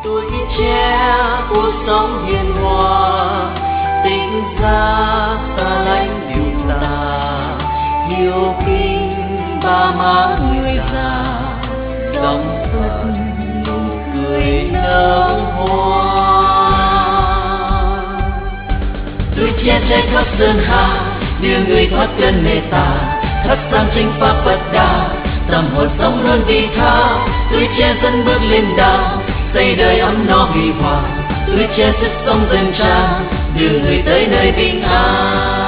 tuổi trẻ cuộc sống hiền hòa, tình xa xa lánh điều tà, hiếu kính ba má người già, dòng phật nụ cười nở hoa. Tuổi trẻ sẽ khắp sơn hà, đưa người thoát cơn mê tà, thắp sáng chánh pháp Phật đà, tâm hồn sống luôn vị tha. Tuổi trẻ dẫn bước lên đàng, xây đời ấm no huy hoàng. Tuổi trẻ sức sống dâng tràn, đưa người tới nơi bình an.